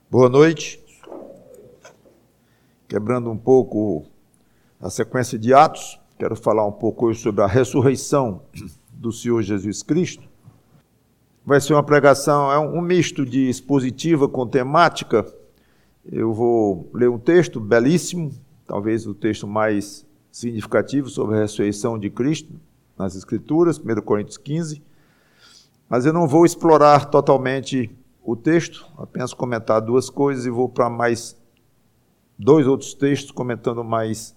Boa noite. Quebrando um pouco a sequência de Atos, quero falar um pouco hoje sobre a ressurreição do Senhor Jesus Cristo. Vai ser uma pregação, é um misto de expositiva com temática. Eu vou ler um texto belíssimo, talvez o texto mais significativo sobre a ressurreição de Cristo nas Escrituras, 1 Coríntios 15, mas eu não vou explorar totalmente o texto, apenas comentar duas coisas e vou para mais dois outros textos comentando mais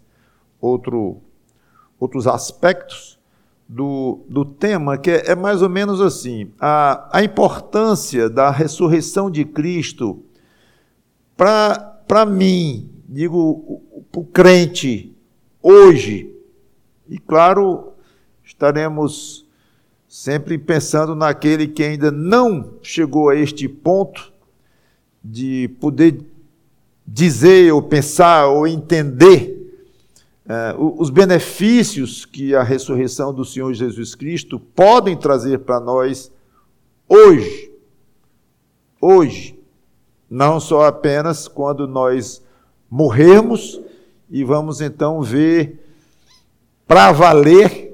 outros aspectos do tema, que é mais ou menos assim, a importância da ressurreição de Cristo para mim, digo, para o crente hoje, e claro, estaremos sempre pensando naquele que ainda não chegou a este ponto de poder dizer, ou pensar, ou entender os benefícios que a ressurreição do Senhor Jesus Cristo podem trazer para nós hoje. Hoje, não só apenas quando nós morrermos e vamos então ver para valer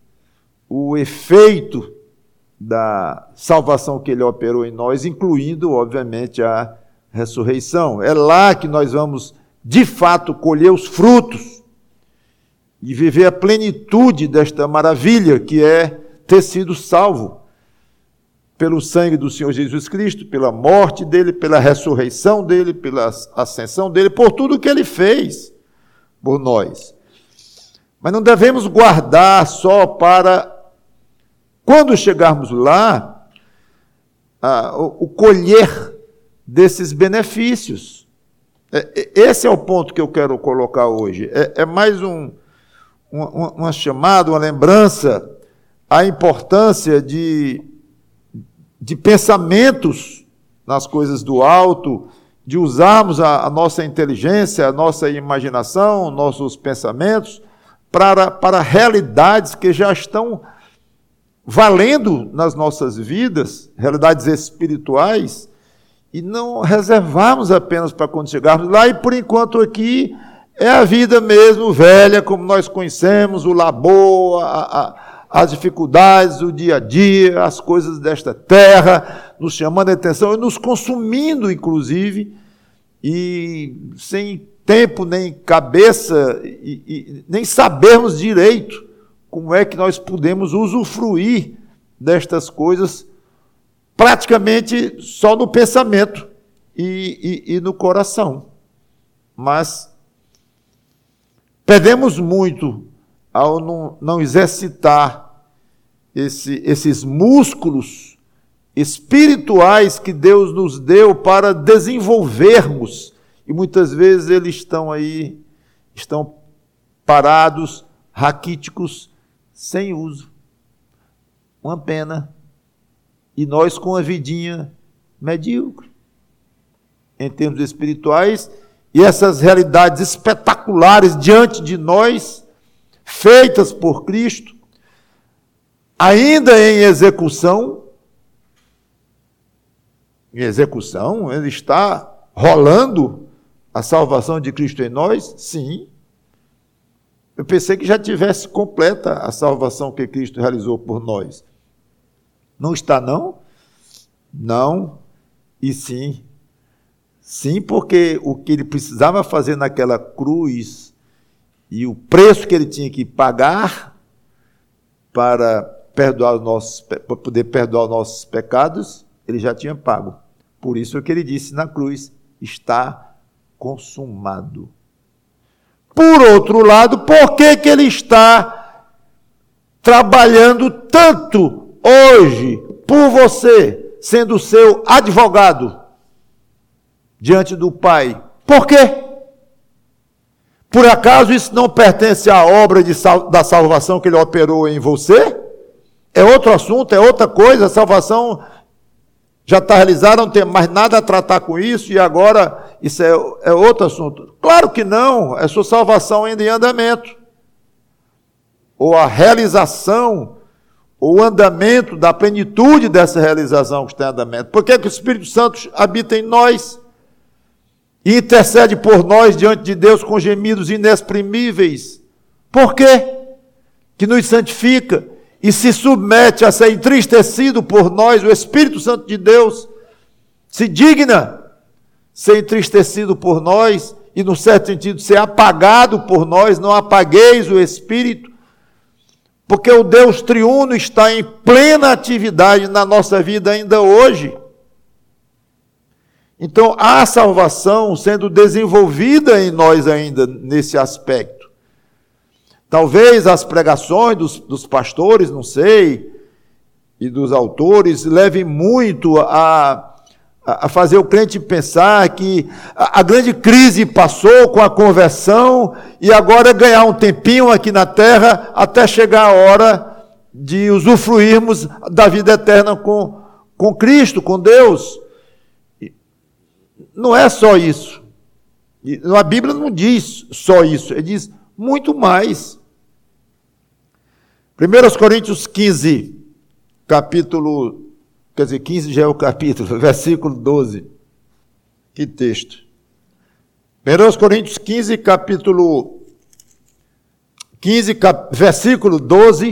o efeito da salvação que ele operou em nós, incluindo, obviamente, a ressurreição. É lá que nós vamos, de fato, colher os frutos e viver a plenitude desta maravilha que é ter sido salvo pelo sangue do Senhor Jesus Cristo, pela morte dele, pela ressurreição dele, pela ascensão dele, por tudo que ele fez por nós. Mas não devemos guardar só para, quando chegarmos lá, o colher desses benefícios. Esse é o ponto que eu quero colocar hoje. É mais uma chamada, uma lembrança à importância de pensamentos nas coisas do alto, de usarmos a nossa inteligência, a nossa imaginação, nossos pensamentos, para realidades que já estão valendo nas nossas vidas, realidades espirituais, e não reservarmos apenas para quando chegarmos lá, e por enquanto aqui é a vida mesmo velha, como nós conhecemos, o labor, as dificuldades, o dia a dia, as coisas desta terra, nos chamando a atenção e nos consumindo, inclusive, e sem tempo nem cabeça, e nem sabermos direito como é que nós podemos usufruir destas coisas praticamente só no pensamento e no coração. Mas perdemos muito ao não exercitar esses músculos espirituais que Deus nos deu para desenvolvermos. E muitas vezes eles estão parados, raquíticos, sem uso. Uma pena. E nós com uma vidinha medíocre, em termos espirituais, e essas realidades espetaculares diante de nós, feitas por Cristo, ainda em execução, ele está rolando a salvação de Cristo em nós? Sim. Eu pensei que já tivesse completa a salvação que Cristo realizou por nós. Não está, não? Não e sim. Sim, porque o que ele precisava fazer naquela cruz e o preço que ele tinha que pagar para poder perdoar os nossos pecados, ele já tinha pago. Por isso que ele disse na cruz, está consumado. Por outro lado, por que ele está trabalhando tanto hoje por você, sendo seu advogado diante do Pai? Por quê? Por acaso isso não pertence à obra da salvação que ele operou em você? É outro assunto, é outra coisa, a salvação já está realizada, não tem mais nada a tratar com isso, e agora isso é outro assunto. Claro que não, é sua salvação ainda em andamento. Ou a realização, o andamento da plenitude dessa realização que está em andamento. Por que o Espírito Santo habita em nós? e intercede por nós diante de Deus com gemidos inexprimíveis. Por quê? Que nos santifica e se submete a ser entristecido por nós. O Espírito Santo de Deus se digna ser entristecido por nós e, no certo sentido, ser apagado por nós. Não apagueis o Espírito, porque o Deus triuno está em plena atividade na nossa vida ainda hoje. Então, há salvação sendo desenvolvida em nós ainda nesse aspecto. Talvez as pregações dos pastores, não sei, e dos autores, levem muito a fazer o crente pensar que a grande crise passou com a conversão e agora é ganhar um tempinho aqui na terra até chegar a hora de usufruirmos da vida eterna com Cristo, com Deus. Não é só isso. A Bíblia não diz só isso, ele diz muito mais. 1 Coríntios 15, capítulo, quer dizer, 15 já é o capítulo, versículo 12. Que texto. 1 Coríntios 15, capítulo 15, versículo 12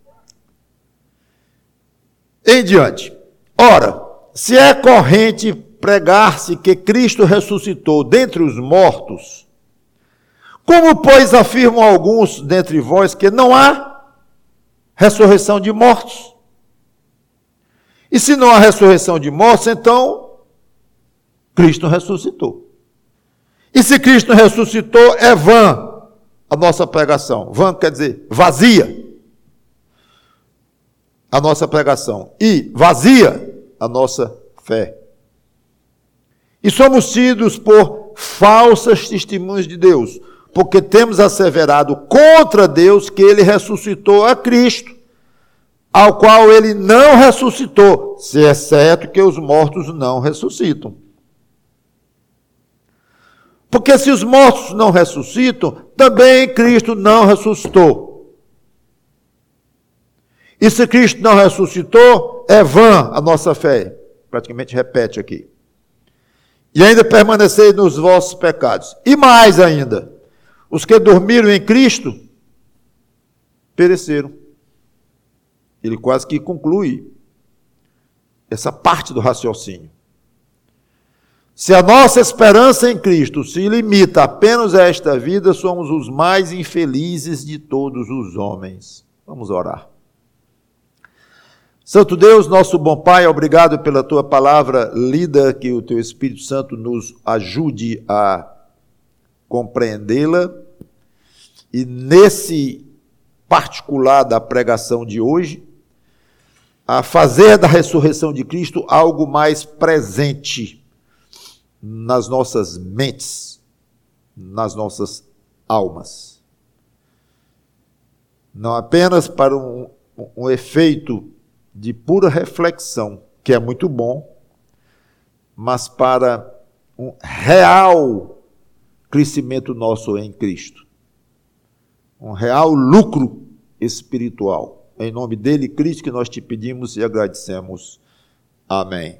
em diante. Ora, se é corrente pregar-se que Cristo ressuscitou dentre os mortos, como, pois, afirmam alguns dentre vós que não há ressurreição de mortos? E se não há ressurreição de mortos, então Cristo ressuscitou. E se Cristo ressuscitou, é vã a nossa pregação. Vã quer dizer vazia a nossa pregação. E vazia a nossa fé. E somos tidos por falsas testemunhas de Deus, porque temos asseverado contra Deus que ele ressuscitou a Cristo, ao qual ele não ressuscitou, se é certo que os mortos não ressuscitam. Porque se os mortos não ressuscitam, também Cristo não ressuscitou. E se Cristo não ressuscitou, é vã a nossa fé. Praticamente repete aqui. E ainda permaneceis nos vossos pecados. E mais ainda, os que dormiram em Cristo pereceram. Ele quase que conclui essa parte do raciocínio. Se a nossa esperança em Cristo se limita apenas a esta vida, somos os mais infelizes de todos os homens. Vamos orar. Santo Deus, nosso bom Pai, obrigado pela Tua palavra lida, que o Teu Espírito Santo nos ajude a compreendê-la. E nesse particular da pregação de hoje, a fazer da ressurreição de Cristo algo mais presente nas nossas mentes, nas nossas almas. Não apenas para um efeito de pura reflexão, que é muito bom, mas para um real crescimento nosso em Cristo. Um real lucro espiritual. Em nome dele, Cristo, que nós te pedimos e agradecemos. Amém.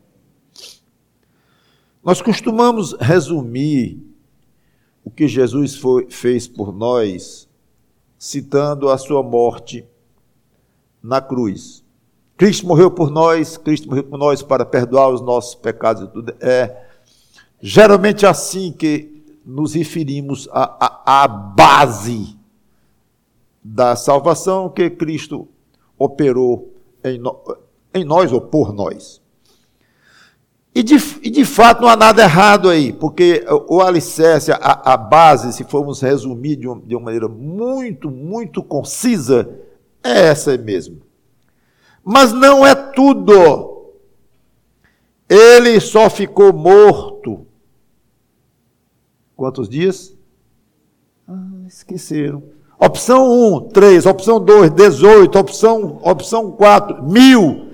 Nós costumamos resumir o que Jesus fez por nós, citando a sua morte na cruz. Cristo morreu por nós para perdoar os nossos pecados. É geralmente assim que nos referimos à base da salvação que Cristo operou em nós ou por nós. E de fato não há nada errado aí, porque o alicerce, a base, se formos resumir de uma maneira muito, muito concisa, é essa mesmo. Mas não é tudo. Ele só ficou morto. Quantos dias? Esqueceram. Opção 1, 3. Opção 2, 18. Opção 4, 1000.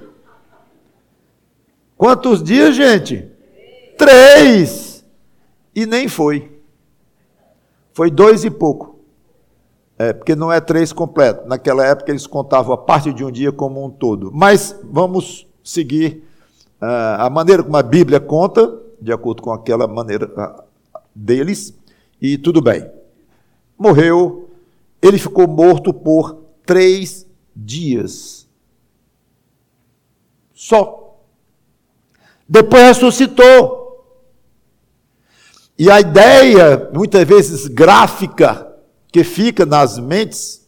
Quantos dias, gente? 3. E nem foi. Foi 2 e pouco. Porque não é 3 completo. Naquela época eles contavam a parte de um dia como um todo. Mas vamos seguir a maneira como a Bíblia conta, de acordo com aquela maneira deles, e tudo bem. Morreu, ele ficou morto por 3 dias. Só. Depois ressuscitou. E a ideia, muitas vezes gráfica, que fica nas mentes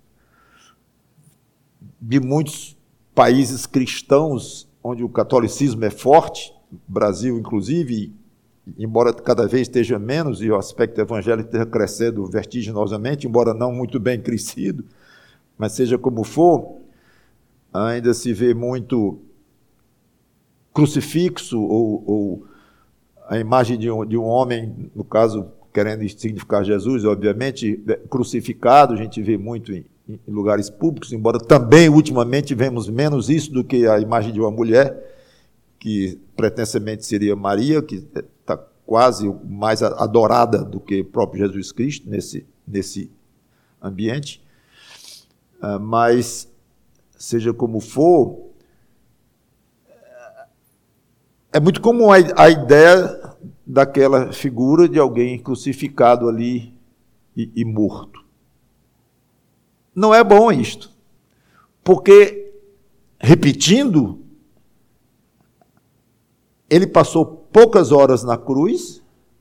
de muitos países cristãos, onde o catolicismo é forte, Brasil inclusive, embora cada vez esteja menos, e o aspecto evangélico esteja crescendo vertiginosamente, embora não muito bem crescido, mas seja como for, ainda se vê muito crucifixo, ou a imagem de um homem, no caso, querendo significar Jesus, obviamente, crucificado, a gente vê muito em lugares públicos, embora também, ultimamente, vemos menos isso do que a imagem de uma mulher, que pretensamente seria Maria, que está quase mais adorada do que o próprio Jesus Cristo nesse ambiente. Mas, seja como for, é muito comum a ideia daquela figura de alguém crucificado ali e morto. Não é bom isto, porque, repetindo, ele passou poucas horas na cruz,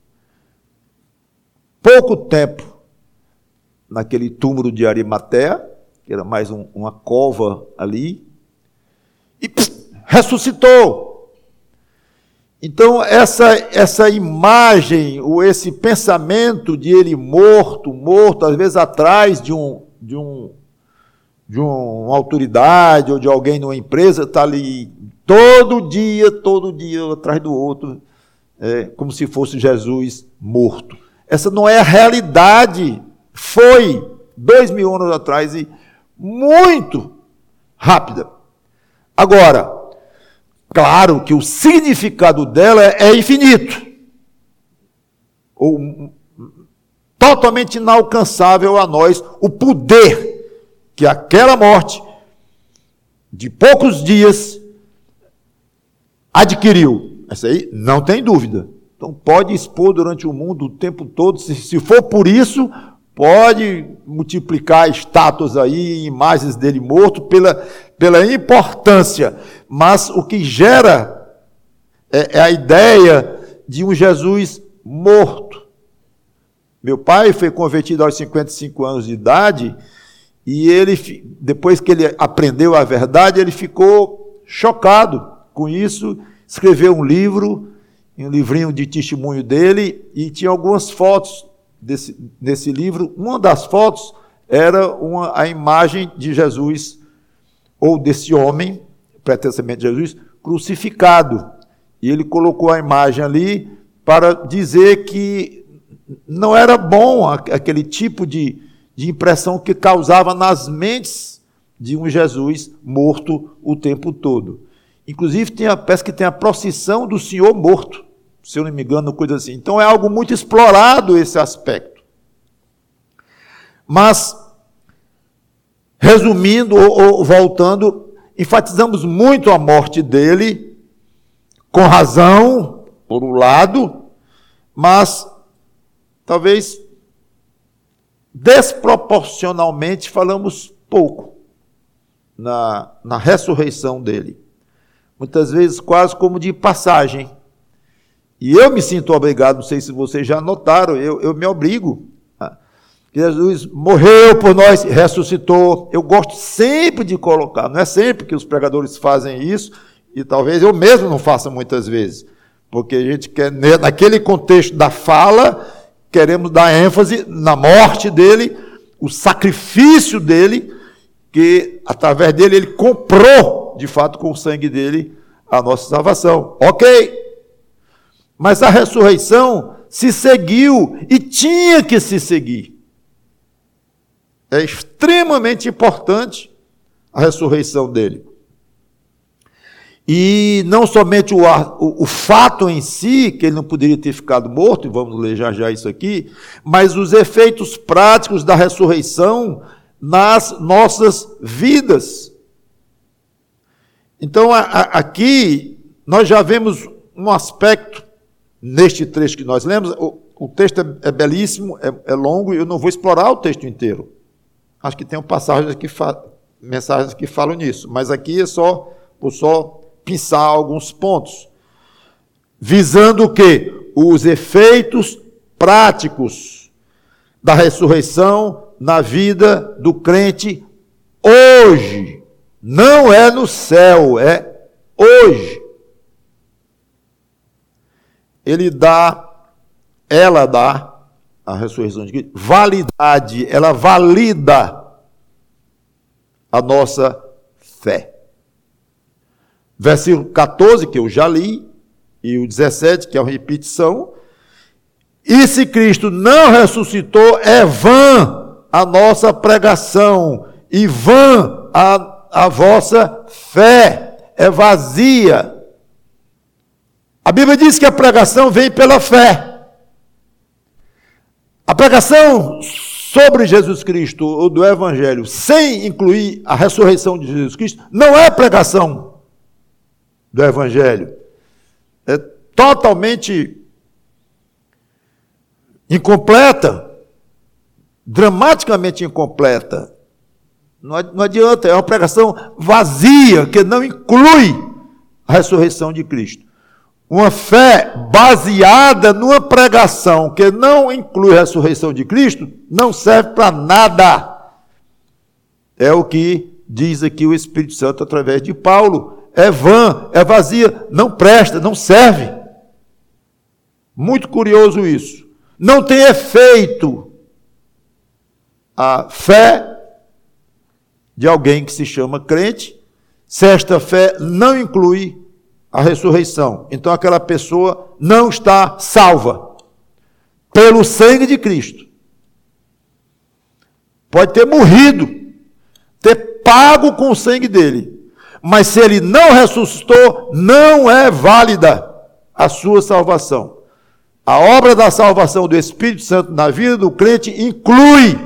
pouco tempo naquele túmulo de Arimateia, que era mais uma cova ali, e ressuscitou. Então, essa imagem, ou esse pensamento de ele morto, às vezes atrás de uma autoridade ou de alguém numa empresa, está ali todo dia, atrás do outro, como se fosse Jesus morto. Essa não é a realidade. Foi 2000 anos atrás e muito rápida. Agora, claro que o significado dela é infinito, ou totalmente inalcançável a nós, o poder que aquela morte de poucos dias adquiriu. Essa aí não tem dúvida. Então pode expor durante o mundo o tempo todo, se for por isso, pode multiplicar estátuas aí, imagens dele morto, pela importância. Mas o que gera é a ideia de um Jesus morto. Meu pai foi convertido aos 55 anos de idade, e ele, depois que ele aprendeu a verdade, ele ficou chocado com isso, escreveu um livrinho de testemunho dele, e tinha algumas fotos desse livro. Uma das fotos era a imagem de Jesus, ou desse homem, pretensamente Jesus, crucificado. E ele colocou a imagem ali para dizer que não era bom aquele tipo de impressão que causava nas mentes de um Jesus morto o tempo todo. Inclusive, parece que tem a procissão do Senhor morto, se eu não me engano, coisa assim. Então, é algo muito explorado esse aspecto. Mas, resumindo ou voltando, enfatizamos muito a morte dele, com razão, por um lado, mas talvez desproporcionalmente falamos pouco na ressurreição dele. Muitas vezes quase como de passagem. E eu me sinto obrigado, não sei se vocês já notaram, eu me obrigo. Jesus morreu por nós, ressuscitou. Eu gosto sempre de colocar, não é sempre que os pregadores fazem isso, e talvez eu mesmo não faça muitas vezes, porque a gente quer, naquele contexto da fala, queremos dar ênfase na morte dele, o sacrifício dele, que através dele ele comprou, de fato, com o sangue dele, a nossa salvação. Ok, mas a ressurreição se seguiu e tinha que se seguir. É extremamente importante a ressurreição dele. E não somente o fato em si, que ele não poderia ter ficado morto, e vamos ler já isso aqui, mas os efeitos práticos da ressurreição nas nossas vidas. Então, aqui, nós já vemos um aspecto neste trecho que nós lemos. O texto é belíssimo, é longo, e eu não vou explorar o texto inteiro. Acho que tem mensagens que falam nisso, mas aqui vou só pensar alguns pontos, visando o quê? Os efeitos práticos da ressurreição na vida do crente hoje. Não é no céu, é hoje. Ela dá, a ressurreição de Cristo, validade, ela valida a nossa fé. Versículo 14, que eu já li, e o 17, que é uma repetição. E se Cristo não ressuscitou, é vã a nossa pregação, e vã a vossa fé, é vazia. A Bíblia diz que a pregação vem pela fé. A pregação sobre Jesus Cristo, ou do Evangelho, sem incluir a ressurreição de Jesus Cristo, não é pregação do Evangelho. É totalmente incompleta, dramaticamente incompleta. Não adianta, é uma pregação vazia, que não inclui a ressurreição de Cristo. Uma fé baseada numa pregação que não inclui a ressurreição de Cristo, não serve para nada. É o que diz aqui o Espírito Santo através de Paulo. É vã, é vazia, não presta, não serve. Muito curioso isso. Não tem efeito a fé de alguém que se chama crente, se esta fé não inclui a ressurreição. Então aquela pessoa não está salva pelo sangue de Cristo. Pode ter morrido, ter pago com o sangue dele, mas se ele não ressuscitou, não é válida a sua salvação. A obra da salvação do Espírito Santo na vida do crente inclui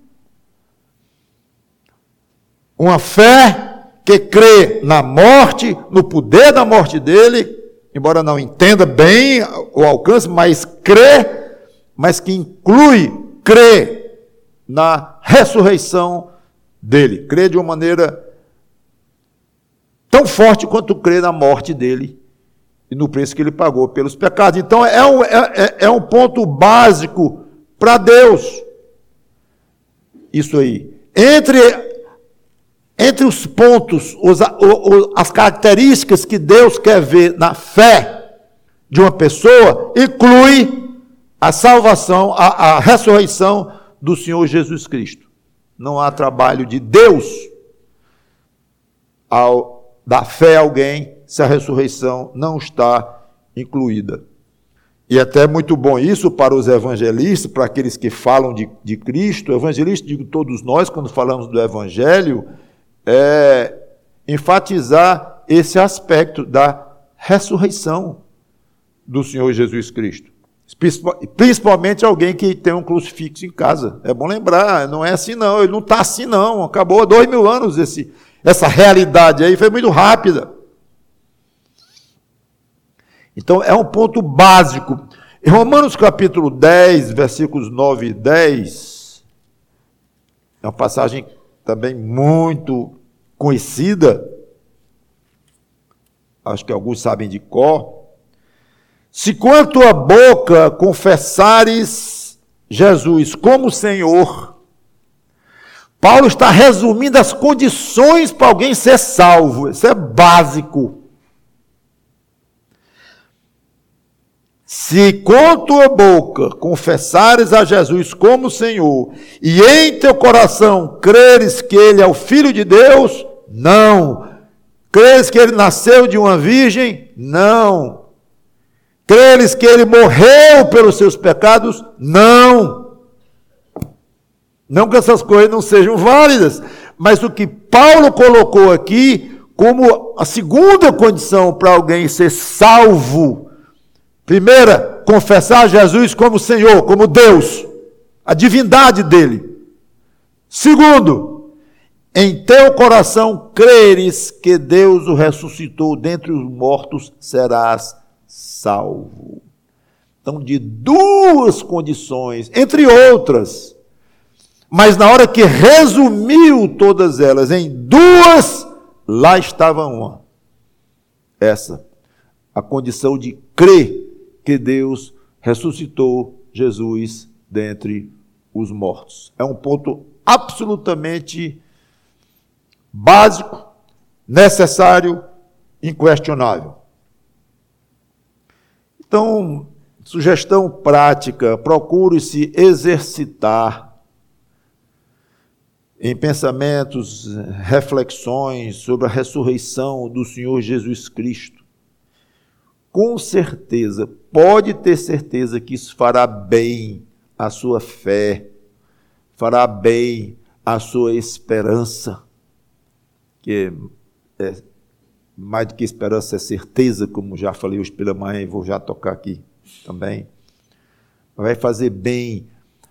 uma fé que crê na morte, no poder da morte dele, embora não entenda bem o alcance, mas crê, mas que crê na ressurreição dele. Crê de uma maneira tão forte quanto crê na morte dele e no preço que ele pagou pelos pecados. Então é um ponto básico para Deus. Isso aí. Entre os pontos, as características que Deus quer ver na fé de uma pessoa, inclui a salvação, a ressurreição do Senhor Jesus Cristo. Não há trabalho de Deus ao dar fé a alguém se a ressurreição não está incluída. E até é muito bom isso para os evangelistas, para aqueles que falam de Cristo. Evangelista, digo todos nós, quando falamos do Evangelho, enfatizar esse aspecto da ressurreição do Senhor Jesus Cristo. Principalmente alguém que tem um crucifixo em casa. É bom lembrar, não é assim não, ele não está assim não, acabou há 2000 anos essa realidade aí, foi muito rápida. Então é um ponto básico. Em Romanos capítulo 10, versículos 9 e 10, é uma passagem também muito conhecida, acho que alguns sabem de cor. Se com a tua boca confessares Jesus como Senhor, Paulo está resumindo as condições para alguém ser salvo, isso é básico. Se com tua boca confessares a Jesus como Senhor, e em teu coração creres que Ele é o Filho de Deus, não. Creres que Ele nasceu de uma virgem? Não. Creres que Ele morreu pelos seus pecados? Não. Não que essas coisas não sejam válidas, mas o que Paulo colocou aqui como a segunda condição para alguém ser salvo: primeira, confessar Jesus como Senhor, como Deus, a divindade dele. Segundo, em teu coração creres que Deus o ressuscitou dentre os mortos, serás salvo. Então, de duas condições, entre outras, mas na hora que resumiu todas elas em duas, lá estava uma. Essa, a condição de crer que Deus ressuscitou Jesus dentre os mortos. É um ponto absolutamente básico, necessário, inquestionável. Então, sugestão prática, procure se exercitar em pensamentos, reflexões sobre a ressurreição do Senhor Jesus Cristo. Com certeza, pode ter certeza que isso fará bem à sua fé, fará bem à sua esperança, que é mais do que esperança, é certeza, como já falei hoje pela manhã e vou já tocar aqui também. Vai fazer bem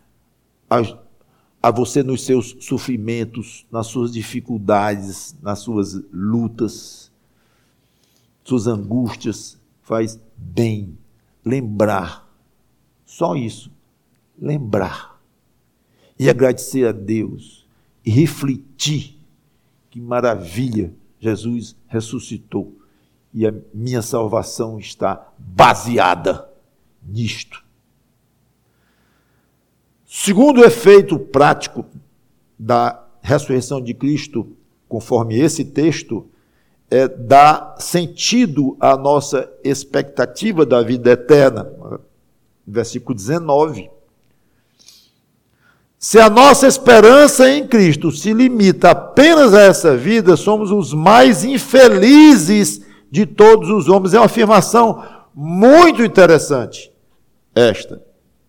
a você nos seus sofrimentos, nas suas dificuldades, nas suas lutas, suas angústias. Faz bem lembrar, só isso, lembrar e agradecer a Deus e refletir que maravilha, Jesus ressuscitou e a minha salvação está baseada nisto. Segundo efeito prático da ressurreição de Cristo, conforme esse texto, é dar sentido à nossa expectativa da vida eterna. Versículo 19. Se a nossa esperança em Cristo se limita apenas a essa vida, somos os mais infelizes de todos os homens. É uma afirmação muito interessante, esta.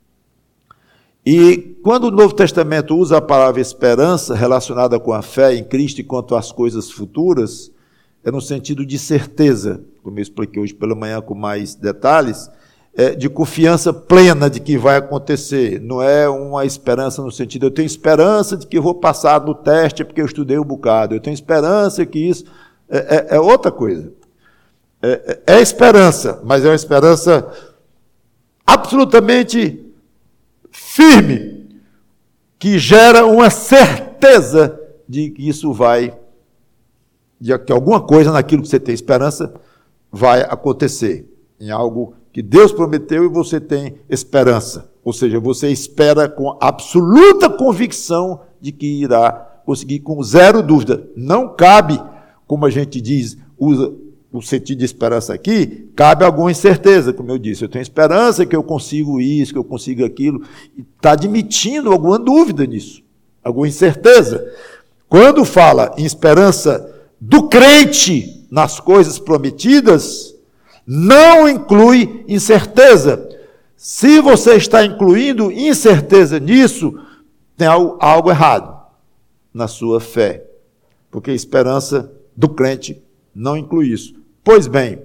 E quando o Novo Testamento usa a palavra esperança relacionada com a fé em Cristo e quanto às coisas futuras, é no sentido de certeza, como eu expliquei hoje pela manhã com mais detalhes, de confiança plena de que vai acontecer. Não é uma esperança no sentido, eu tenho esperança de que eu vou passar no teste porque eu estudei um bocado, eu tenho esperança que isso... É outra coisa. É esperança, mas é uma esperança absolutamente firme, que gera uma certeza de que isso vai, de que alguma coisa naquilo que você tem esperança vai acontecer, em algo que Deus prometeu e você tem esperança. Ou seja, você espera com absoluta convicção de que irá conseguir, com zero dúvida. Não cabe, como a gente diz, usa o sentido de esperança aqui, cabe alguma incerteza, como eu disse. Eu tenho esperança que eu consigo isso, que eu consigo aquilo. Está admitindo alguma dúvida nisso, alguma incerteza. Quando fala em esperança do crente nas coisas prometidas, não inclui incerteza. Se você está incluindo incerteza nisso, tem algo errado na sua fé, porque a esperança do crente não inclui isso. Pois bem,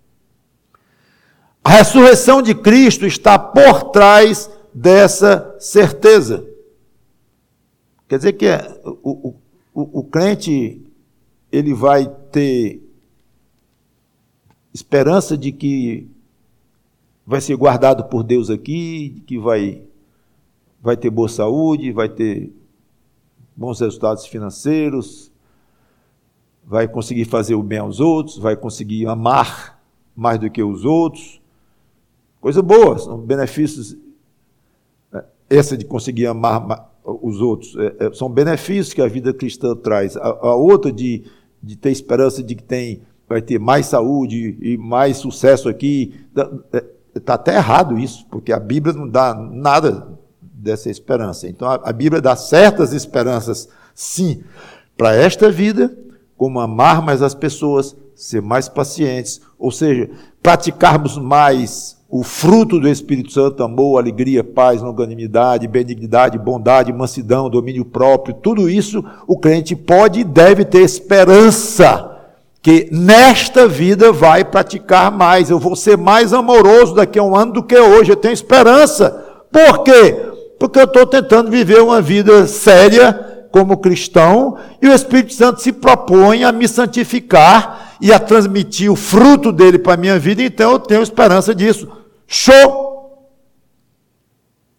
a ressurreição de Cristo está por trás dessa certeza. Quer dizer que o crente, ele vai ter esperança de que vai ser guardado por Deus aqui, de que vai ter boa saúde, vai ter bons resultados financeiros, vai conseguir fazer o bem aos outros, vai conseguir amar mais do que os outros. Coisa boa, são benefícios. Essa de conseguir amar os outros, são benefícios que a vida cristã traz. A outra de ter esperança de que vai ter mais saúde e mais sucesso aqui, está até errado isso, porque a Bíblia não dá nada dessa esperança. Então a Bíblia dá certas esperanças, sim, para esta vida, como amar mais as pessoas, ser mais pacientes, ou seja, praticarmos mais o fruto do Espírito Santo, amor, alegria, paz, longanimidade, benignidade, bondade, mansidão, domínio próprio, tudo isso o crente pode e deve ter esperança que nesta vida vai praticar mais. Eu vou ser mais amoroso daqui a um ano do que hoje, eu tenho esperança. Por quê? Porque eu estou tentando viver uma vida séria como cristão, e o Espírito Santo se propõe a me santificar e a transmitir o fruto dele para a minha vida, então eu tenho esperança disso. Show!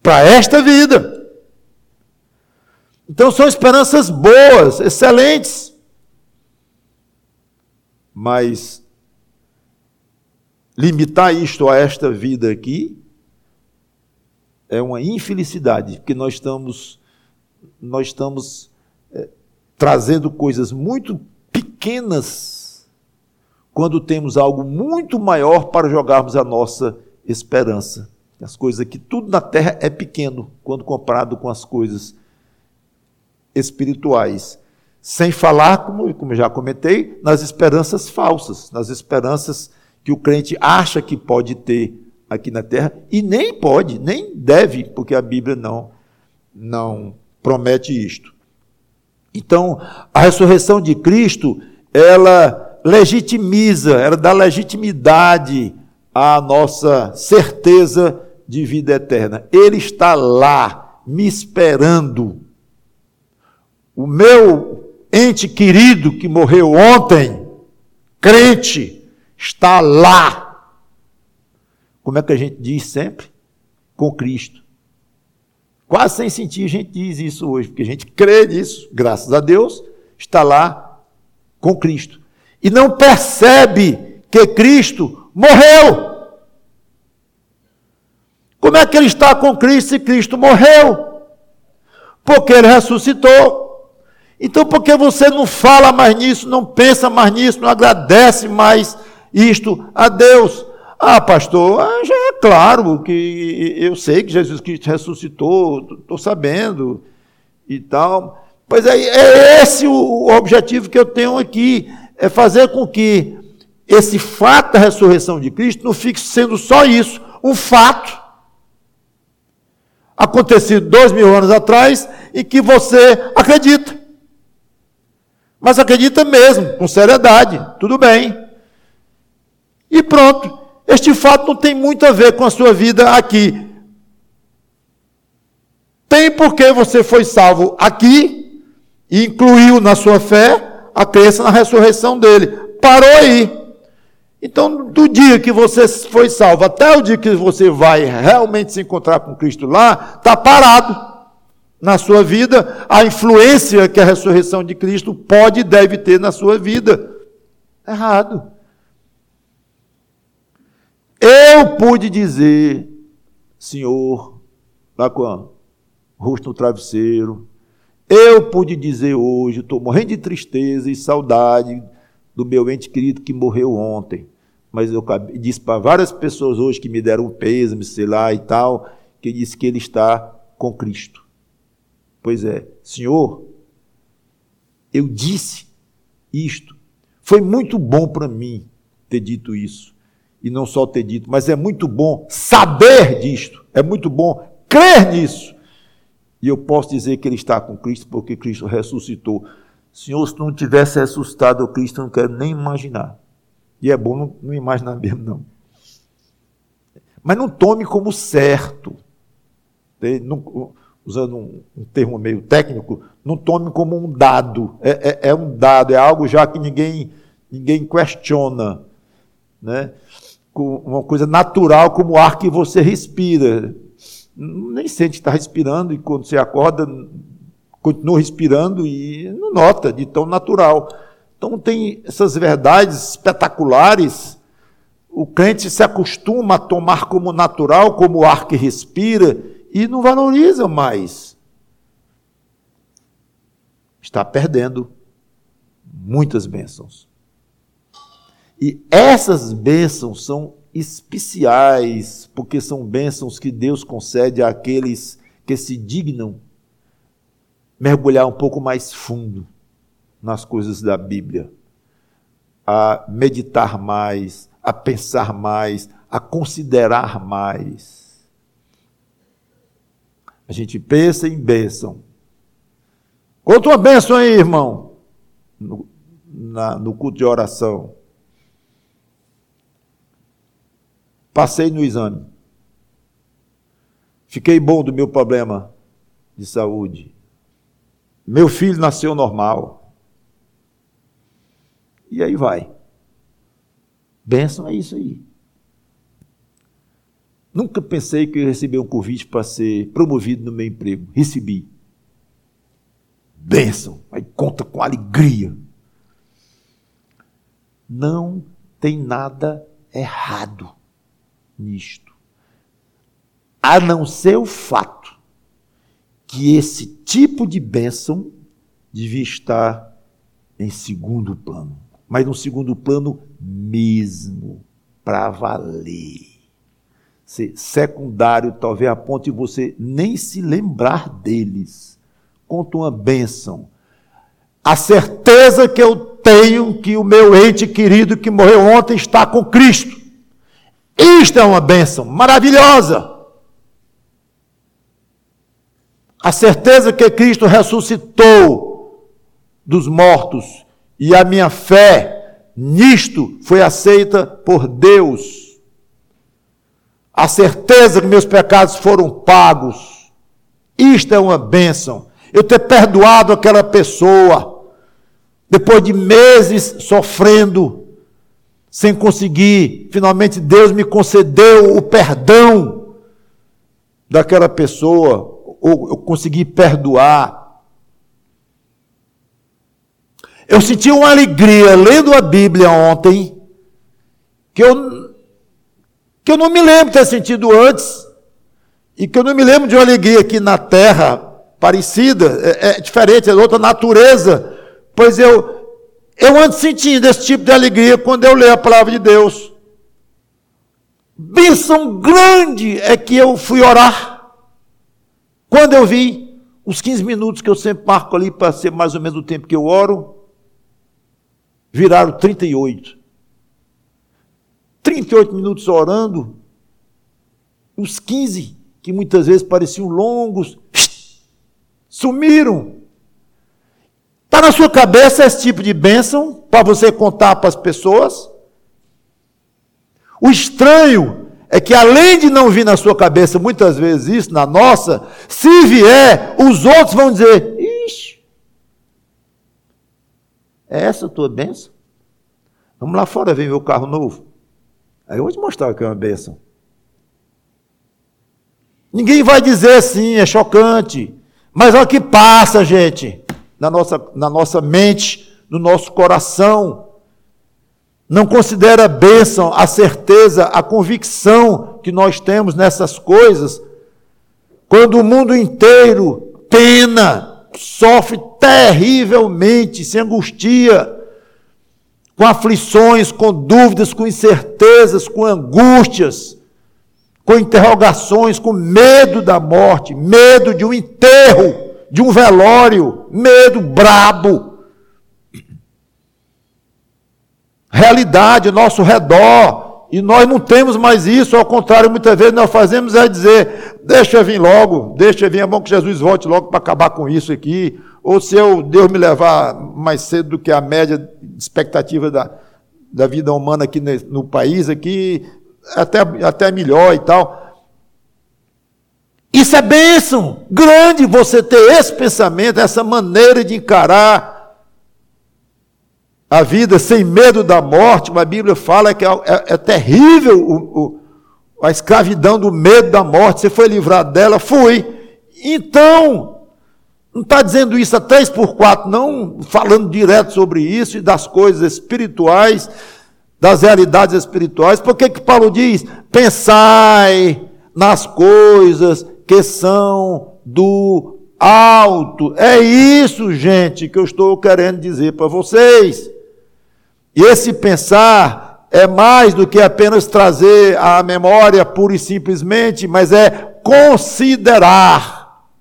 para esta vida. Então são esperanças boas, excelentes. Mas limitar isto a esta vida aqui é uma infelicidade, porque nós estamos trazendo coisas muito pequenas quando temos algo muito maior para jogarmos a nossa esperança. As coisas aqui, tudo na terra é pequeno quando comparado com as coisas espirituais. Sem falar, como já comentei, nas esperanças falsas, nas esperanças que o crente acha que pode ter aqui na terra, e nem pode, nem deve, porque a Bíblia não promete isto. Então, a ressurreição de Cristo, ela legitimiza, ela dá legitimidade à nossa certeza de vida eterna. Ele está lá, me esperando. O meu ente querido que morreu ontem, crente, está lá. Como é que a gente diz sempre? Com Cristo. Quase sem sentir a gente diz isso hoje, porque a gente crê nisso, graças a Deus, está lá com Cristo. E não percebe que Cristo morreu. Como é que ele está com Cristo se Cristo morreu? Porque ele ressuscitou. Então, por que você não fala mais nisso, não pensa mais nisso, não agradece mais isto a Deus? Ah, pastor, já é claro que eu sei que Jesus Cristo ressuscitou, estou sabendo e tal. Pois é esse o objetivo que eu tenho aqui, é fazer com que esse fato da ressurreição de Cristo não fique sendo só isso, um fato acontecido 2000 anos atrás e que você acredita. Mas acredita mesmo, com seriedade, tudo bem. E pronto. Este fato não tem muito a ver com a sua vida aqui. Tem porque você foi salvo aqui e incluiu na sua fé a crença na ressurreição dele. Parou aí. Então, do dia que você foi salvo até o dia que você vai realmente se encontrar com Cristo lá, está parado na sua vida a influência que a ressurreição de Cristo pode e deve ter na sua vida. Errado. Eu pude dizer, Senhor, lá com o rosto no travesseiro, eu pude dizer hoje, estou morrendo de tristeza e saudade do meu ente querido que morreu ontem, mas eu disse para várias pessoas hoje que me deram um pêsame, sei lá e tal, que disse que ele está com Cristo. Pois é, Senhor, eu disse isto, foi muito bom para mim ter dito isso. E não só ter dito, mas é muito bom saber disto, é muito bom crer nisso. E eu posso dizer que ele está com Cristo porque Cristo ressuscitou. Senhor, se não tivesse ressuscitado o Cristo, eu não quero nem imaginar. E é bom não imaginar mesmo, não. Mas não tome como certo, usando um termo meio técnico, não tome como um dado. É um dado, é algo já que ninguém questiona, né? Uma coisa natural como o ar que você respira. Nem sente que está respirando e quando você acorda, continua respirando e não nota de tão natural. Então tem essas verdades espetaculares, o crente se acostuma a tomar como natural, como o ar que respira e não valoriza mais. Está perdendo muitas bênçãos. E essas bênçãos são especiais, porque são bênçãos que Deus concede àqueles que se dignam mergulhar um pouco mais fundo nas coisas da Bíblia, a meditar mais, a pensar mais, a considerar mais. A gente pensa em bênção. Conta uma bênção aí, irmão, no culto de oração. Passei no exame. Fiquei bom do meu problema de saúde. Meu filho nasceu normal. E aí vai. Bênção é isso aí. Nunca pensei que eu ia receber um convite para ser promovido no meu emprego. Recebi. Bênção. Aí conta com alegria. Não tem nada errado nisto, a não ser o fato que esse tipo de bênção devia estar em segundo plano, mas no segundo plano mesmo, para valer. Ser secundário, talvez a ponto de você nem se lembrar deles. Conta uma bênção. A certeza que eu tenho que o meu ente querido que morreu ontem está com Cristo. Isto é uma bênção maravilhosa. A certeza que Cristo ressuscitou dos mortos e a minha fé nisto foi aceita por Deus. A certeza que meus pecados foram pagos. Isto é uma bênção. Eu ter perdoado aquela pessoa depois de meses sofrendo, sem conseguir, finalmente Deus me concedeu o perdão daquela pessoa, ou eu consegui perdoar. Eu senti uma alegria lendo a Bíblia ontem, que eu não me lembro de ter sentido antes, e que eu não me lembro de uma alegria aqui na terra parecida, é diferente, é outra natureza. Pois eu ando sentindo esse tipo de alegria quando eu leio a palavra de Deus. Bênção grande é que eu fui orar. Quando eu vi os 15 minutos que eu sempre marco ali para ser mais ou menos o tempo que eu oro, viraram 38. 38 minutos orando, os 15, que muitas vezes pareciam longos, sumiram. Está na sua cabeça esse tipo de bênção para você contar para as pessoas? O estranho é que, além de não vir na sua cabeça muitas vezes isso, na nossa, se vier, os outros vão dizer: ixi, é essa a tua bênção? Vamos lá fora ver meu carro novo. Aí eu vou te mostrar o que é uma bênção. Ninguém vai dizer assim, é chocante. Mas olha o que passa, gente, na nossa mente, no nosso coração. Não considera bênção a certeza, a convicção que nós temos nessas coisas, quando o mundo inteiro pena, sofre terrivelmente, se angustia, com aflições, com dúvidas, com incertezas, com angústias, com interrogações, com medo da morte, medo de um enterro, de um velório, medo brabo. Realidade ao nosso redor, e nós não temos mais isso, ao contrário, muitas vezes nós fazemos é dizer: deixa eu vir logo, é bom que Jesus volte logo para acabar com isso aqui, ou se Deus me levar mais cedo do que a média de expectativa da vida humana aqui no país, aqui, até melhor e tal. Isso é bênção grande, você ter esse pensamento, essa maneira de encarar a vida sem medo da morte. A Bíblia fala que é terrível a escravidão do medo da morte. Você foi livrado dela? Fui. Então, não está dizendo isso a 3x4, não, falando direto sobre isso e das coisas espirituais, das realidades espirituais. Por que Paulo diz: pensai nas coisas que são do alto? É isso, gente, que eu estou querendo dizer para vocês. E esse pensar é mais do que apenas trazer à memória pura e simplesmente, mas é considerar.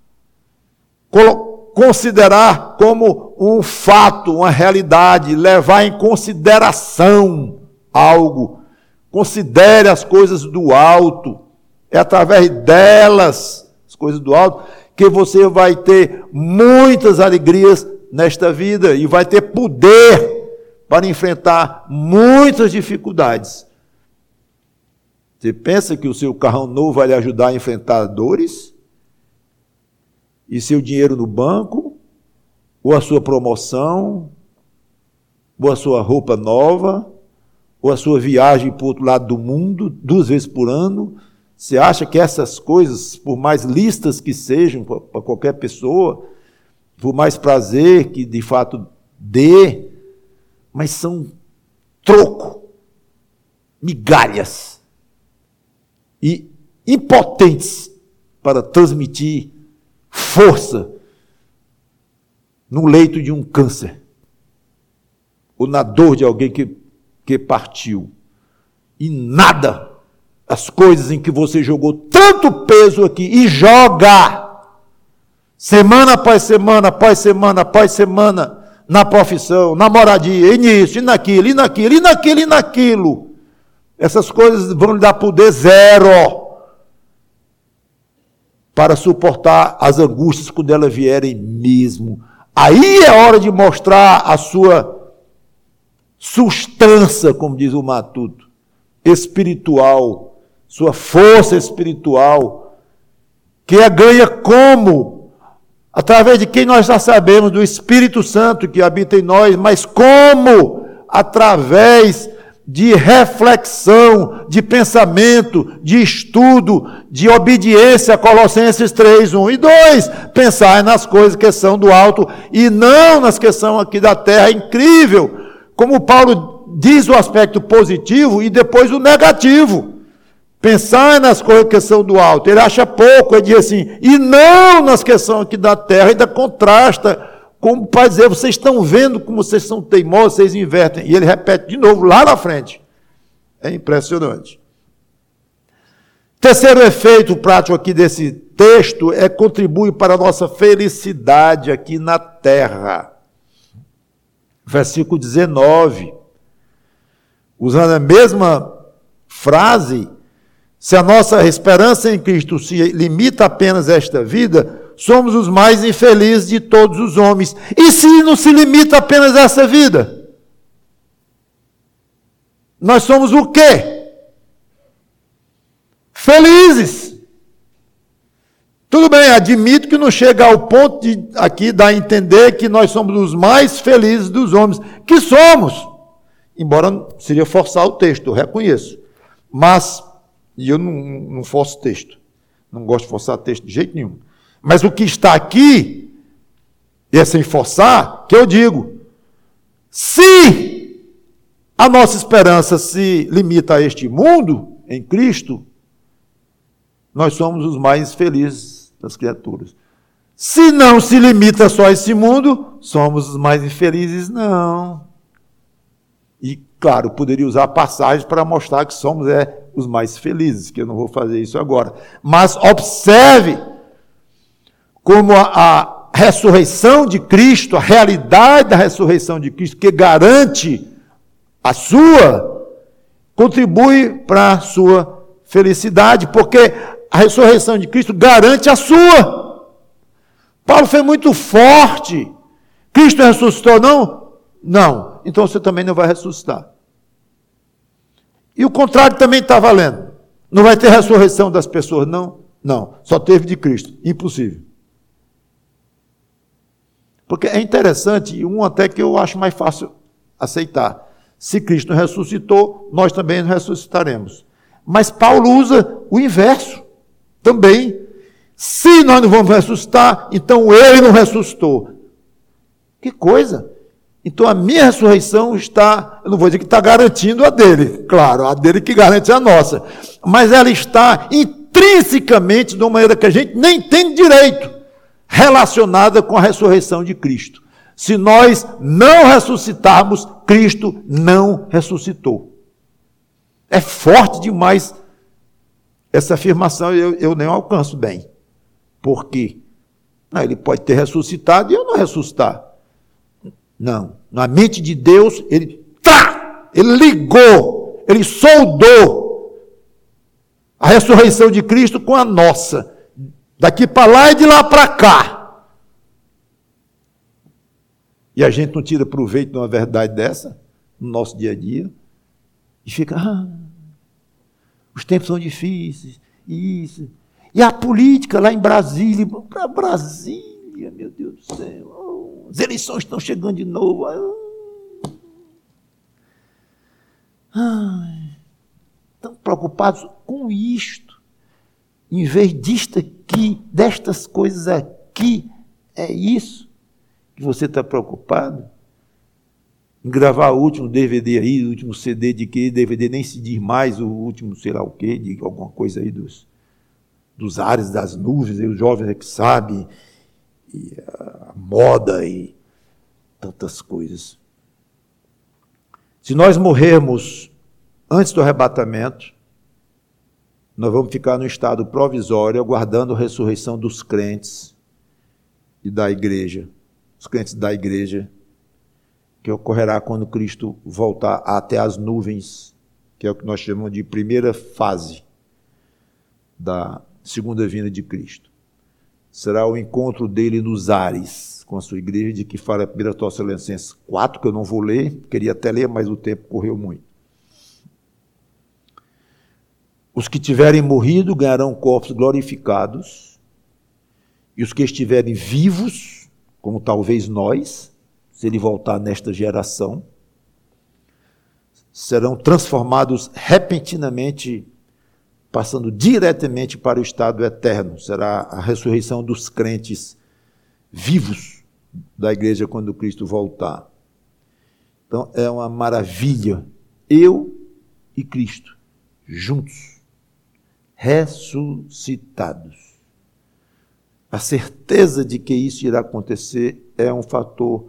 Considerar como um fato, uma realidade, levar em consideração algo. Considere as coisas do alto. É através delas, as coisas do alto, que você vai ter muitas alegrias nesta vida e vai ter poder para enfrentar muitas dificuldades. Você pensa que o seu carrão novo vai lhe ajudar a enfrentar dores? E seu dinheiro no banco? Ou a sua promoção? Ou a sua roupa nova? Ou a sua viagem para o outro lado do mundo, 2 vezes por ano? Você acha que essas coisas, por mais lícitas que sejam para qualquer pessoa, por mais prazer que de fato dê, mas são troco, migalhas e impotentes para transmitir força no leito de um câncer ou na dor de alguém que partiu. E nada, as coisas em que você jogou tanto peso aqui e joga semana após semana, após semana, após semana, na profissão, na moradia, e nisso, e naquilo, e naquilo, e naquilo, e naquilo. Essas coisas vão lhe dar poder zero para suportar as angústias quando elas vierem mesmo. Aí é hora de mostrar a sua substância, como diz o Matuto, espiritual, sua força espiritual, que é ganha como? Através de quem nós já sabemos, do Espírito Santo que habita em nós, mas como? Através de reflexão, de pensamento, de estudo, de obediência a Colossenses 3, 1 e 2. Pensar nas coisas que são do alto e não nas que são aqui da terra. É incrível como Paulo diz o aspecto positivo e depois o negativo. Pensar nas coisas que são do alto. Ele acha pouco, ele diz assim, e não nas que são aqui da terra, ainda contrasta, como para dizer, vocês estão vendo como vocês são teimosos, vocês invertem. E ele repete de novo lá na frente. É impressionante. Terceiro efeito prático aqui desse texto é contribui para a nossa felicidade aqui na terra. Versículo 19. Usando a mesma frase, se a nossa esperança em Cristo se limita apenas a esta vida, somos os mais infelizes de todos os homens. E se não se limita apenas a essa vida? Nós somos o quê? Felizes. Tudo bem, admito que não chega ao ponto de aqui dar a entender que nós somos os mais felizes dos homens, que somos. Embora seria forçar o texto, eu reconheço. Mas, e eu não forço texto. Não gosto de forçar texto de jeito nenhum. Mas o que está aqui, e é sem forçar, que eu digo, se a nossa esperança se limita a este mundo, em Cristo, nós somos os mais felizes das criaturas. Se não se limita só a esse mundo, somos os mais infelizes, não. E, claro, poderia usar passagens para mostrar que somos os mais felizes, que eu não vou fazer isso agora. Mas observe como a ressurreição de Cristo, a realidade da ressurreição de Cristo, que garante a sua, contribui para a sua felicidade, porque a ressurreição de Cristo garante a sua. Paulo foi muito forte. Cristo ressuscitou, não? Não. Então você também não vai ressuscitar. E o contrário também está valendo. Não vai ter ressurreição das pessoas, não? Não. Só teve de Cristo. Impossível. Porque é interessante, um até que eu acho mais fácil aceitar. Se Cristo ressuscitou, nós também ressuscitaremos. Mas Paulo usa o inverso também. Se nós não vamos ressuscitar, então ele não ressuscitou. Que coisa! Então a minha ressurreição está, eu não vou dizer que está garantindo a dele, claro, a dele que garante a nossa, mas ela está intrinsecamente, de uma maneira que a gente nem tem direito, relacionada com a ressurreição de Cristo. Se nós não ressuscitarmos, Cristo não ressuscitou. É forte demais essa afirmação, eu nem alcanço bem. Por quê? Não, ele pode ter ressuscitado e eu não ressuscitar. Não, na mente de Deus, ele ligou, ele soldou a ressurreição de Cristo com a nossa, daqui para lá e de lá para cá. E a gente não tira proveito de uma verdade dessa, no nosso dia a dia, e fica, os tempos são difíceis, isso. E a política lá em Brasília, para Brasília, meu Deus do céu, as eleições estão chegando de novo. Estão preocupados com isto. em vez disto aqui, destas coisas aqui, é isso que você está preocupado? Em gravar o último DVD aí, o último CD de que DVD nem se diz mais, o último sei lá o quê, de alguma coisa aí dos ares, das nuvens, aí os jovens é que sabem, e a moda e tantas coisas. Se nós morrermos antes do arrebatamento, nós vamos ficar no estado provisório, aguardando a ressurreição dos crentes e da igreja, os crentes da igreja, que ocorrerá quando Cristo voltar até as nuvens, que é o que nós chamamos de primeira fase da segunda vinda de Cristo. Será o encontro dele nos ares, com a sua igreja, de que fala 1 Tessalonicenses 4, que eu não vou ler, queria até ler, mas o tempo correu muito. Os que tiverem morrido ganharão corpos glorificados, e os que estiverem vivos, como talvez nós, se ele voltar nesta geração, serão transformados repentinamente, passando diretamente para o estado eterno. Será a ressurreição dos crentes vivos da igreja quando Cristo voltar. Então é uma maravilha, eu e Cristo, juntos, ressuscitados. A certeza de que isso irá acontecer é um fator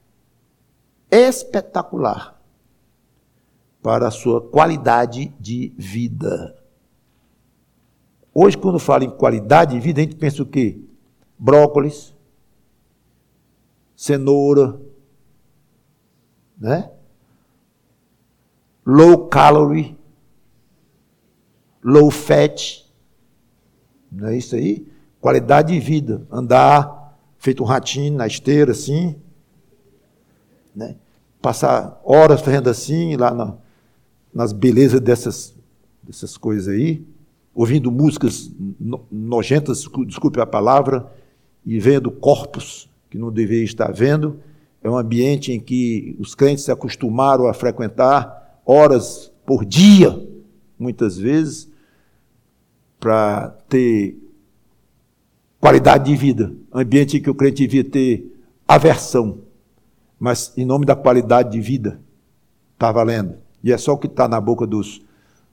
espetacular para a sua qualidade de vida. Hoje, quando fala em qualidade de vida, a gente pensa o quê? Brócolis, cenoura, né? Low calorie, low fat, não é isso aí? Qualidade de vida, andar feito um ratinho na esteira, assim, né? Passar horas fazendo assim, lá nas belezas dessas coisas aí, ouvindo músicas nojentas, desculpe a palavra, e vendo corpos que não deveria estar vendo. É um ambiente em que os crentes se acostumaram a frequentar horas por dia, muitas vezes, para ter qualidade de vida. Um ambiente em que o crente devia ter aversão, mas em nome da qualidade de vida, está valendo. E é só o que está na boca dos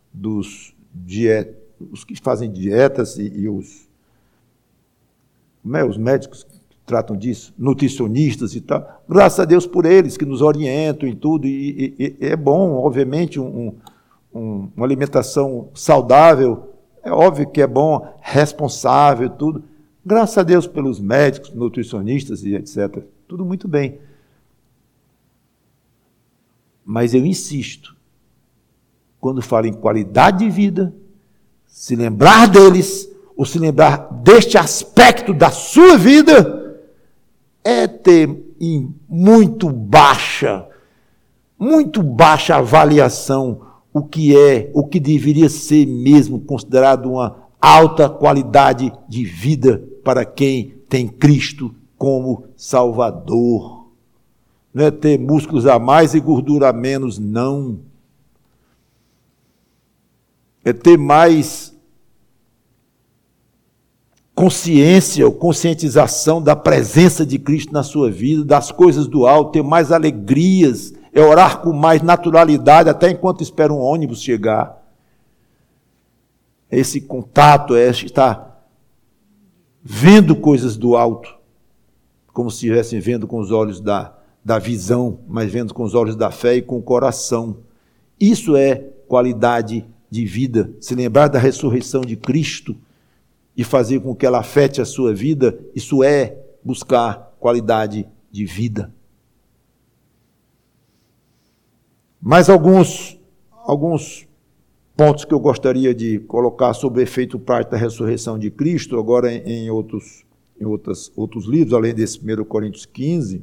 que fazem dietas e os médicos que tratam disso, nutricionistas e tal. Graças a Deus por eles, que nos orientam em tudo, e é bom, obviamente, uma alimentação saudável, é óbvio que é bom, responsável, tudo. Graças a Deus pelos médicos, nutricionistas e etc. Tudo muito bem. Mas eu insisto, quando falo em qualidade de vida, se lembrar deles, ou se lembrar deste aspecto da sua vida, é ter em muito baixa avaliação o que deveria ser mesmo considerado uma alta qualidade de vida para quem tem Cristo como Salvador. Não é ter músculos a mais e gordura a menos, não. É ter mais consciência ou conscientização da presença de Cristo na sua vida, das coisas do alto, ter mais alegrias, é orar com mais naturalidade, até enquanto espera um ônibus chegar. Esse contato, estar vendo coisas do alto, como se estivessem vendo com os olhos da visão, mas vendo com os olhos da fé e com o coração. Isso é qualidade de vida. Se lembrar da ressurreição de Cristo e fazer com que ela afete a sua vida, isso é buscar qualidade de vida. Mais alguns pontos que eu gostaria de colocar sobre o efeito prático da ressurreição de Cristo, agora em outros livros, além desse 1 Coríntios 15,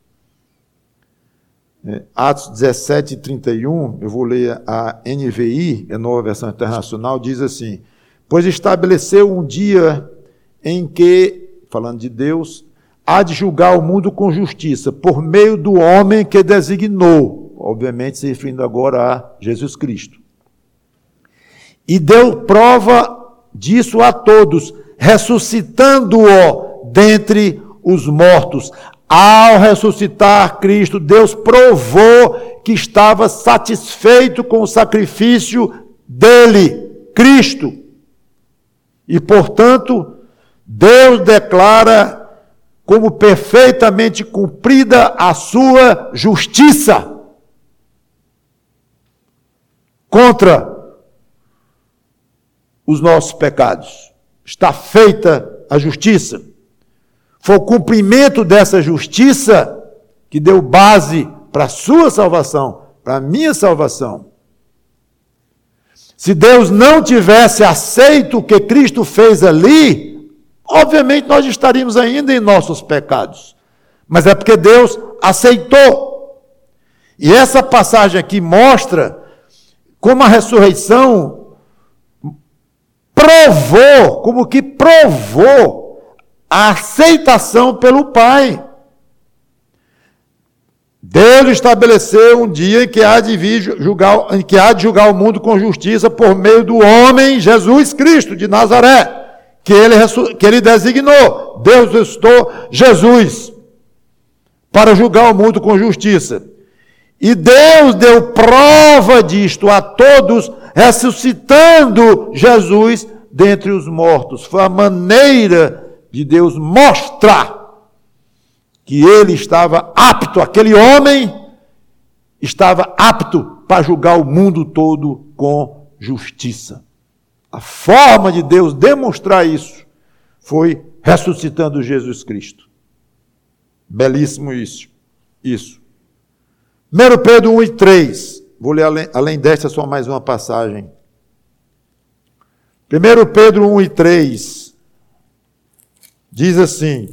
Atos 17, 31, eu vou ler a NVI, a Nova Versão Internacional, diz assim: pois estabeleceu um dia em que, falando de Deus, há de julgar o mundo com justiça, por meio do homem que designou, obviamente se referindo agora a Jesus Cristo. E deu prova disso a todos, ressuscitando-o dentre os mortos. Ao ressuscitar Cristo, Deus provou que estava satisfeito com o sacrifício dele, Cristo. E, portanto, Deus declara como perfeitamente cumprida a sua justiça contra os nossos pecados. Está feita a justiça. Foi o cumprimento dessa justiça que deu base para a sua salvação, para a minha salvação. Se Deus não tivesse aceito o que Cristo fez ali, obviamente nós estaríamos ainda em nossos pecados. Mas é porque Deus aceitou. E essa passagem aqui mostra como a ressurreição provou a aceitação pelo Pai. Deus estabeleceu um dia em que há de julgar o mundo com justiça por meio do homem Jesus Cristo de Nazaré, que ele designou. Deus ressuscitou Jesus para julgar o mundo com justiça. E Deus deu prova disto a todos, ressuscitando Jesus dentre os mortos. Foi a maneira de Deus mostrar que ele estava apto, aquele homem estava apto para julgar o mundo todo com justiça. A forma de Deus demonstrar isso foi ressuscitando Jesus Cristo. Belíssimo isso. 1 Pedro 1 e 3. Vou ler além desta só mais uma passagem. 1 Pedro 1 e 3. Diz assim: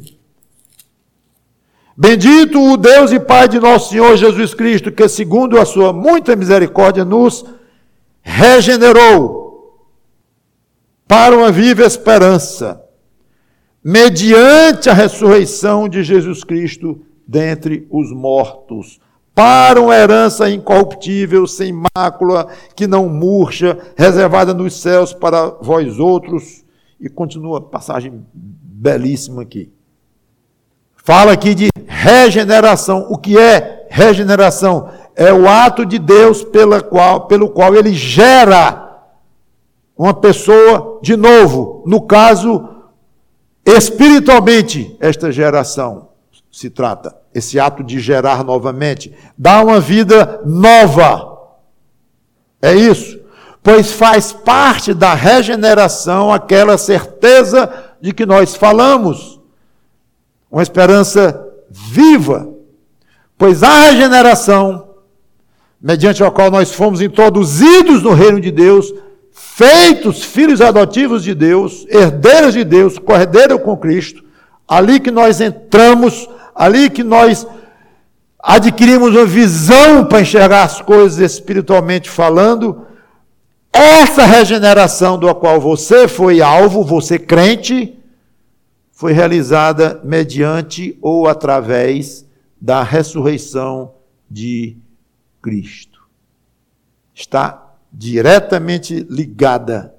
Bendito o Deus e Pai de nosso Senhor Jesus Cristo, que segundo a sua muita misericórdia nos regenerou para uma viva esperança, mediante a ressurreição de Jesus Cristo dentre os mortos, para uma herança incorruptível, sem mácula, que não murcha, reservada nos céus para vós outros. E continua a passagem belíssima aqui. Fala aqui de regeneração. O que é regeneração? É o ato de Deus pelo qual ele gera uma pessoa de novo. No caso, espiritualmente, esta geração se trata. Esse ato de gerar novamente, dá uma vida nova. É isso. Pois faz parte da regeneração aquela certeza de que nós falamos. Uma esperança viva. Pois a regeneração, mediante a qual nós fomos introduzidos no reino de Deus, feitos filhos adotivos de Deus, herdeiros de Deus, co-herdeiros com Cristo, ali que nós entramos, ali que nós adquirimos uma visão para enxergar as coisas espiritualmente falando. Essa regeneração do qual você foi alvo, você crente, foi realizada mediante ou através da ressurreição de Cristo. Está diretamente ligada,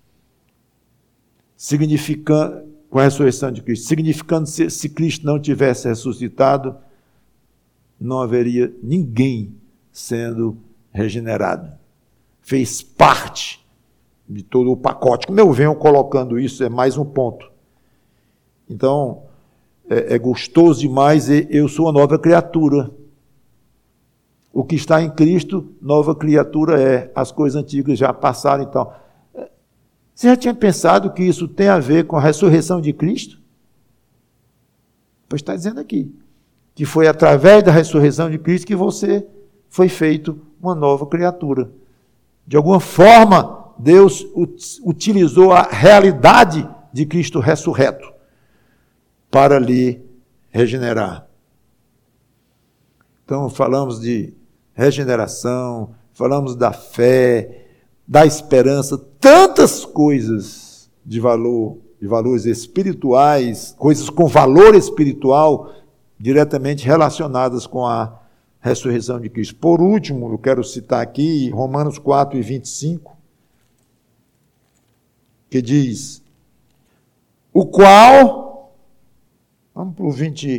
significando, com a ressurreição de Cristo, significando que se Cristo não tivesse ressuscitado, não haveria ninguém sendo regenerado. Fez parte de todo o pacote. Como eu venho colocando isso, é mais um ponto. Então, é gostoso demais, eu sou uma nova criatura. O que está em Cristo, nova criatura é. As coisas antigas já passaram, então. Você já tinha pensado que isso tem a ver com a ressurreição de Cristo? Pois está dizendo aqui, que foi através da ressurreição de Cristo que você foi feito uma nova criatura. De alguma forma, Deus utilizou a realidade de Cristo ressurreto para lhe regenerar. Então, falamos de regeneração, falamos da fé, da esperança, tantas coisas de valor, de valores espirituais, coisas com valor espiritual, diretamente relacionadas com a ressurreição de Cristo. Por último, eu quero citar aqui Romanos 4 e 25. que diz, o qual, vamos para o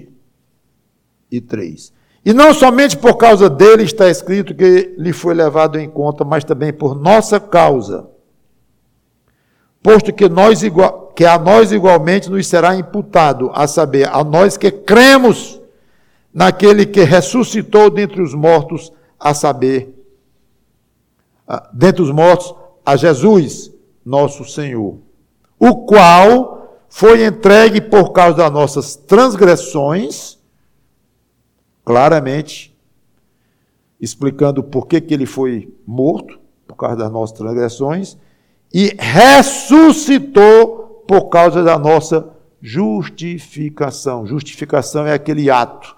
23, e não somente por causa dele está escrito que lhe foi levado em conta, mas também por nossa causa, posto que a nós igualmente nos será imputado, a saber, a nós que cremos naquele que ressuscitou dentre os mortos, a saber, dentre os mortos, a Jesus, nosso Senhor, o qual foi entregue por causa das nossas transgressões, claramente, explicando por que ele foi morto, por causa das nossas transgressões, e ressuscitou por causa da nossa justificação. Justificação é aquele ato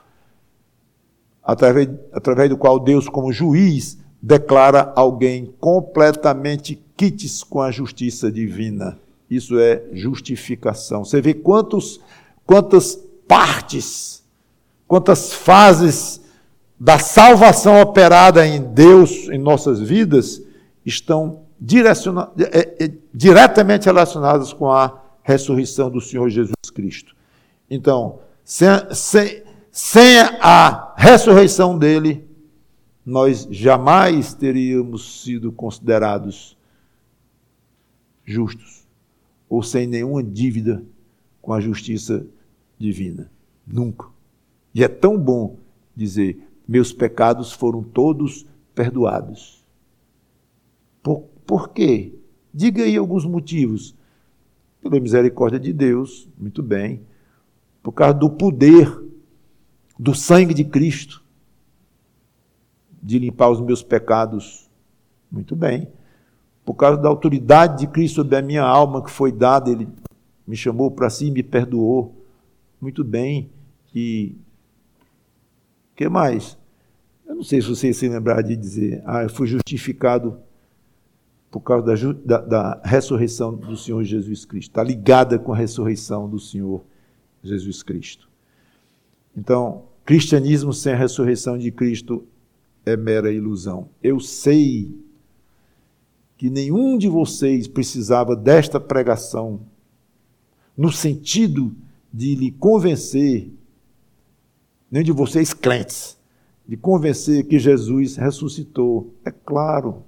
através do qual Deus, como juiz, declara alguém completamente quites com a justiça divina. Isso é justificação. Você vê quantas partes, quantas fases da salvação operada em Deus, em nossas vidas, estão diretamente relacionadas com a ressurreição do Senhor Jesus Cristo. Então, sem a ressurreição dele, nós jamais teríamos sido considerados justos, ou sem nenhuma dívida com a justiça divina. Nunca. E é tão bom dizer, meus pecados foram todos perdoados. Por quê? Diga aí alguns motivos. Pela misericórdia de Deus, muito bem. Por causa do poder do sangue de Cristo, de limpar os meus pecados, muito bem. Por causa da autoridade de Cristo sobre a minha alma que foi dada, ele me chamou para si e me perdoou, muito bem. E o que mais? Eu não sei se vocês se lembraram de dizer, eu fui justificado por causa da ressurreição do Senhor Jesus Cristo. Está ligada com a ressurreição do Senhor Jesus Cristo. Então, cristianismo sem a ressurreição de Cristo é mera ilusão. Eu sei que nenhum de vocês precisava desta pregação no sentido de lhe convencer, nem de vocês crentes, de convencer que Jesus ressuscitou. É claro.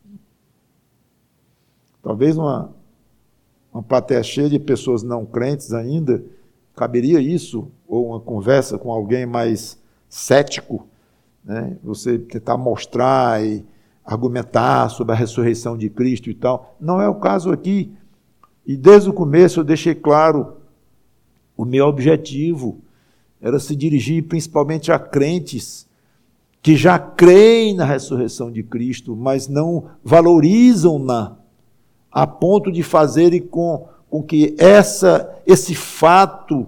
Talvez uma plateia cheia de pessoas não crentes ainda, caberia isso, ou uma conversa com alguém mais cético, né? Você tentar mostrar e argumentar sobre a ressurreição de Cristo e tal. Não é o caso aqui. E desde o começo eu deixei claro, o meu objetivo era se dirigir principalmente a crentes que já creem na ressurreição de Cristo, mas não valorizam-na a ponto de fazerem com que esse fato,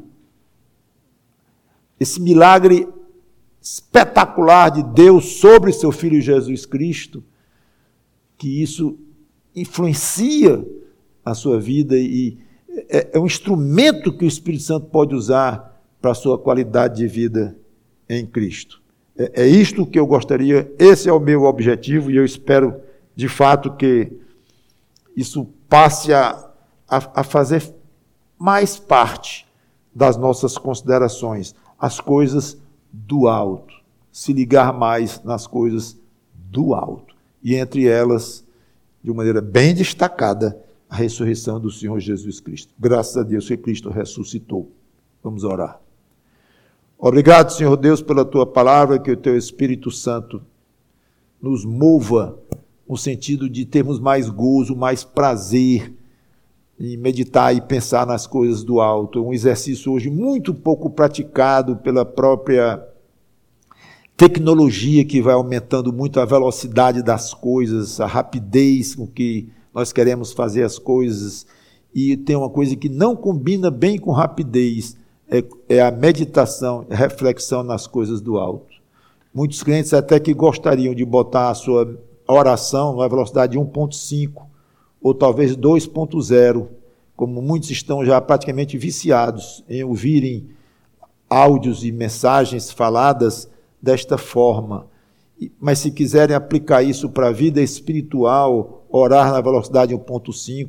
esse milagre espetacular de Deus sobre seu Filho Jesus Cristo, que isso influencia a sua vida e é um instrumento que o Espírito Santo pode usar para a sua qualidade de vida em Cristo. É isto que eu gostaria, esse é o meu objetivo e eu espero, de fato, que isso passe a fazer mais parte das nossas considerações, as coisas do alto, se ligar mais nas coisas do alto. E entre elas, de uma maneira bem destacada, a ressurreição do Senhor Jesus Cristo. Graças a Deus que Cristo ressuscitou. Vamos orar. Obrigado, Senhor Deus, pela Tua palavra, que o Teu Espírito Santo nos mova no sentido de termos mais gozo, mais prazer em meditar e pensar nas coisas do alto. É um exercício hoje muito pouco praticado pela própria tecnologia, que vai aumentando muito a velocidade das coisas, a rapidez com que nós queremos fazer as coisas. E tem uma coisa que não combina bem com rapidez, é a meditação, a reflexão nas coisas do alto. Muitos crentes até que gostariam de botar a sua oração na velocidade 1.5 ou talvez 2.0, como muitos estão já praticamente viciados em ouvirem áudios e mensagens faladas desta forma. Mas se quiserem aplicar isso para a vida espiritual, orar na velocidade 1.5,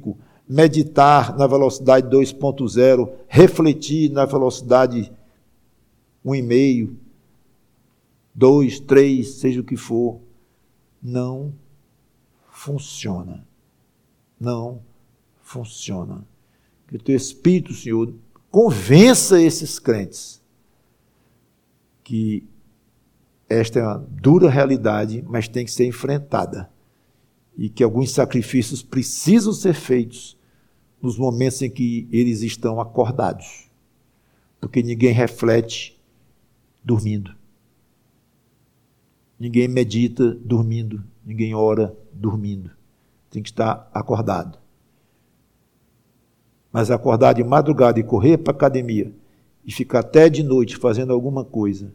meditar na velocidade 2.0, refletir na velocidade 1,5, 2, 3, seja o que for. Não funciona. Não funciona. Que o teu Espírito, Senhor, convença esses crentes que esta é uma dura realidade, mas tem que ser enfrentada. E que alguns sacrifícios precisam ser feitos nos momentos em que eles estão acordados. Porque ninguém reflete dormindo. Ninguém medita dormindo. Ninguém ora dormindo. Tem que estar acordado. Mas acordar de madrugada e correr para a academia e ficar até de noite fazendo alguma coisa,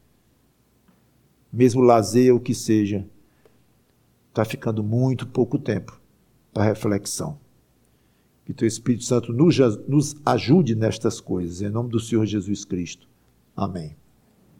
mesmo lazer, o que seja, está ficando muito pouco tempo para reflexão. Que teu Espírito Santo nos ajude nestas coisas, em nome do Senhor Jesus Cristo. Amém.